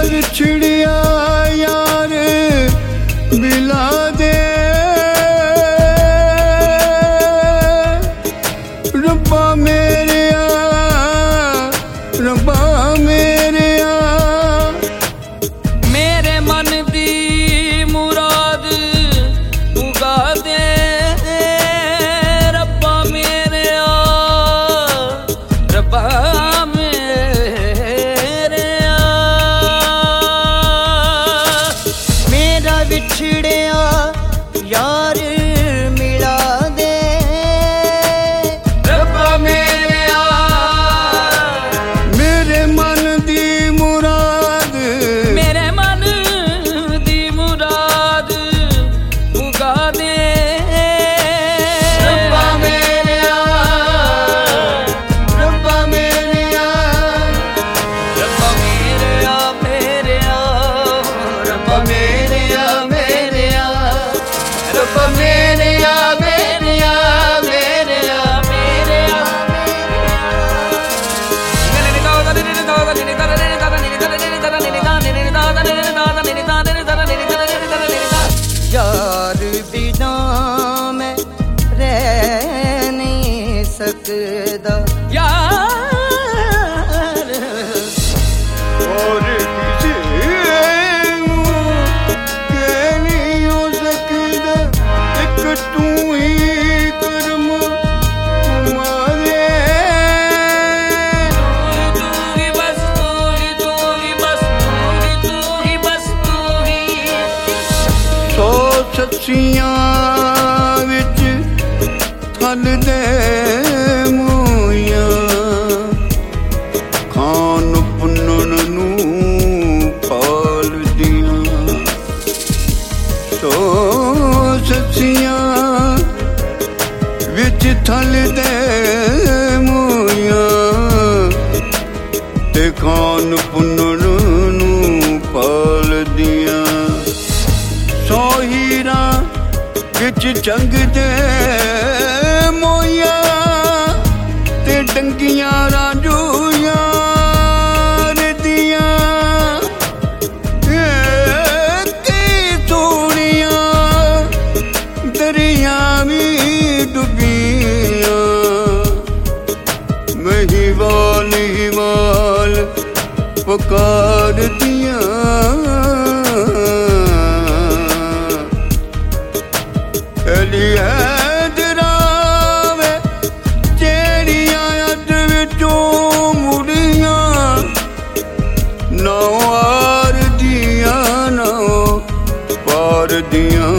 विछड़िया यार मिला दे रब्बा मेरेया रब्बा मेरेया मेरे मन दी मुराद उगा दे रब्बा मेरेया रब्बा मेरेया मेरा विछड़िया यार मिला दे रब्बा मेरेया मेरे मन दी मुराद मेरे मन दी मुराद उगा दे रब्बा मेरेया रब्बा मेरेया रब्बा मेरेया मेरेया रब्बा मेरेया मेरेया रब्बा मेरेया मेरेया मेरेया मेरेया यार बिना मैं रह नहीं सकदा यार और किसी कह नहीं हो सकता एक तू ही कर्म तुम्हारे तू ही बस तू ही बस तू ही बस तू ही सौ सच्चियां विच थल दे मूइयां खान पुੰनन नूं पाल दियां सौ सच्चियां विच थल दे मूइयां ते खान पुੰनन नूं पाल दियां सौ हीरा विच जंग दे मोइया ते डंगियां रांझूयां दियां की तूड़ियां दरिया भी डुबियां महिवाल हिवाल पुकार दियां हैदरावे जेड़ियां अज विचों मुड़ियां नौ आर दियां नौ पार दियां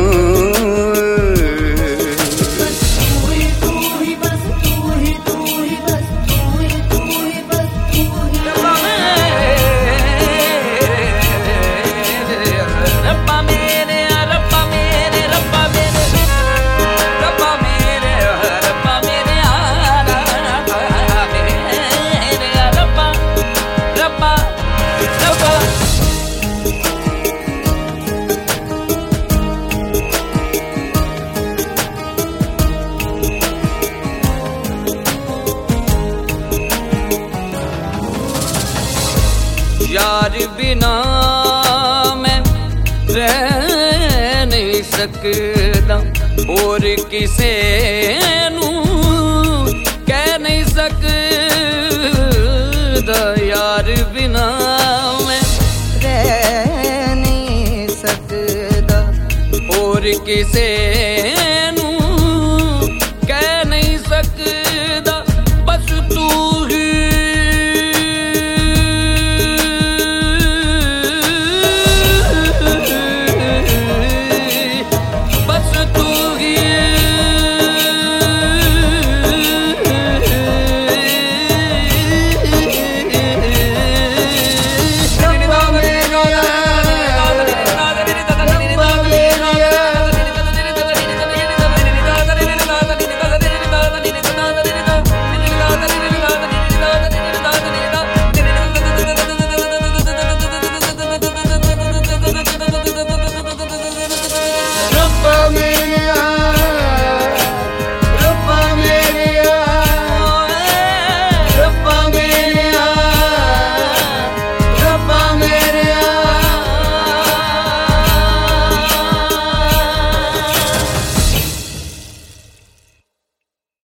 रब्बा मेरे रब्बा मेरे रब्बा मेरे रब्बा मेरे रब्बा मेरे रब्बा रब्बा रब्बा यार बिना मैं रह नहीं सकदा और किसे नू कह नहीं सकदा यार बिना मैं रह नहीं सकदा और किसे